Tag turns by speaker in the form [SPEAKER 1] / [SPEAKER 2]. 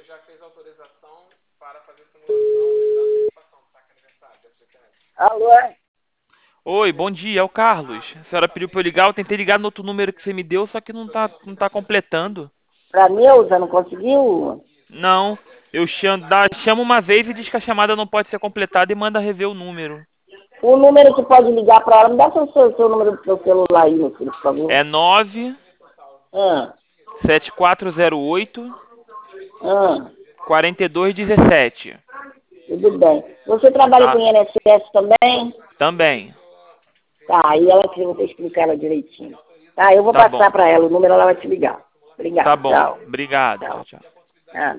[SPEAKER 1] Alô?
[SPEAKER 2] Oi, bom dia, é o Carlos. A senhora pediu para eu ligar, eu tentei ligar no outro número que você me deu, só que não tá completando.
[SPEAKER 1] Pra Neuza, não conseguiu?
[SPEAKER 2] Não, eu chamo uma vez e diz que a chamada não pode ser completada e manda rever o número.
[SPEAKER 1] O número que pode ligar pra ela, me dá seu número do seu celular aí, meu filho, por favor.
[SPEAKER 2] É
[SPEAKER 1] Ah,
[SPEAKER 2] 97408
[SPEAKER 1] ah,
[SPEAKER 2] 4217.
[SPEAKER 1] tudo bem. Você trabalha com
[SPEAKER 2] Tá?
[SPEAKER 1] INSS também?
[SPEAKER 2] Também.
[SPEAKER 1] Tá, aí ela que eu vou explicar ela direitinho. Tá, eu vou
[SPEAKER 2] Tá
[SPEAKER 1] passar
[SPEAKER 2] bom.
[SPEAKER 1] pra ela, o número ela vai te ligar.
[SPEAKER 2] Tá
[SPEAKER 1] Obrigado,
[SPEAKER 2] bom.
[SPEAKER 1] tchau.
[SPEAKER 2] Obrigado. Tchau,
[SPEAKER 1] Tchau.
[SPEAKER 2] tchau.
[SPEAKER 1] Ah.